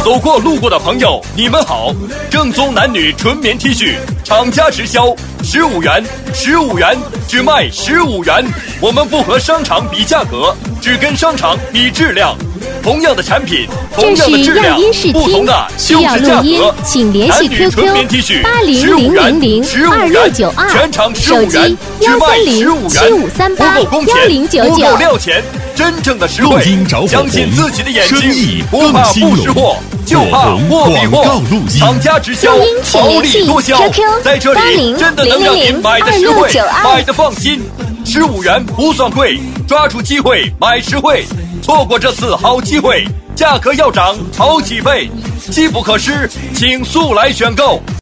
走过路过的朋友，你们好！正宗男女纯棉 T 恤，厂家直销15元，15元只卖15元。我们不和商场比价格，只跟商场比质量。同样的产品，同样的质量，不同的就是价格。 请联系 QQ 8000022692， 全场15元，只卖15元。不够工钱，不够料钱，真正的实惠。相信自己的眼睛，不怕不识货，就怕货比货。厂家直销，薄利多销，在这里真的能让您买的实惠，买的放心。15元不算贵，抓住机会买实惠。错过这次好机会，价格要涨好几倍，机不可失，请速来选购。